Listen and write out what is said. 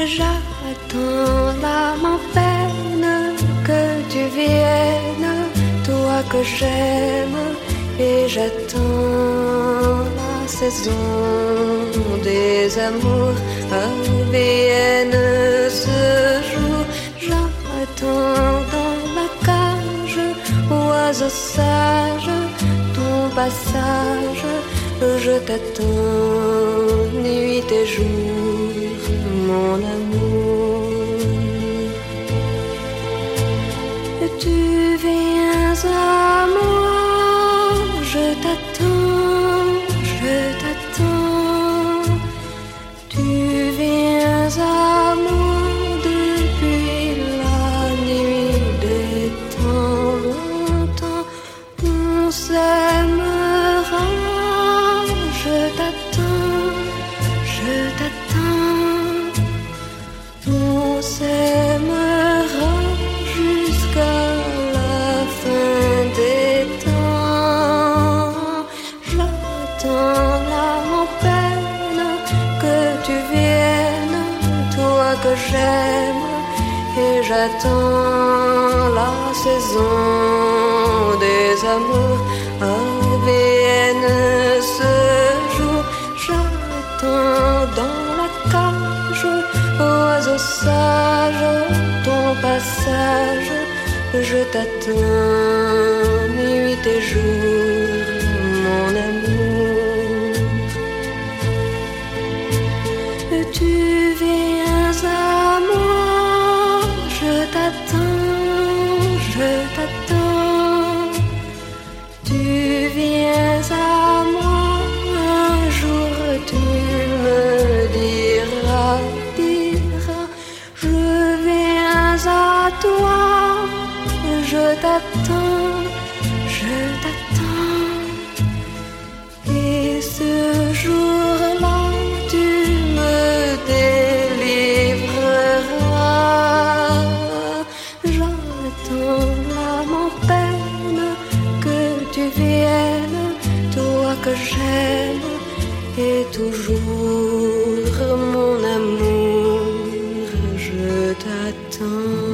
J'attends l'âme en peine que tu viennes, toi que j'aime, et j'attends la saison des amours à Vienne ce jour. J'attends dans la cage, oiseau sage, ton passage. Je t'attends nuit et jour, mon amour. Tu viens à moi, je t'attends, je t'attends. Tu viens à moi depuis la nuit des temps longtemps. On s'aimera. Je t'attends, je t'attends. On s'aimera jusqu'à la fin des temps. J'attends l'âme en peine que tu viennes, toi que j'aime, et j'attends la saison des amours à Vienne ce jour. J'attends dans la cage, oiseau sage, ton passage. Je t'attends nuit et jour, mon amour. Tu viens à moi, je t'attends, je t'attends. Tu viens à moi, un jour tu me diras, je viens à toi, je t'attends, je t'attends. Et ce jour-là, tu me délivreras. J'attends l'âme en peine que tu viennes, toi que j'aime, et toujours mon amour, je t'attends.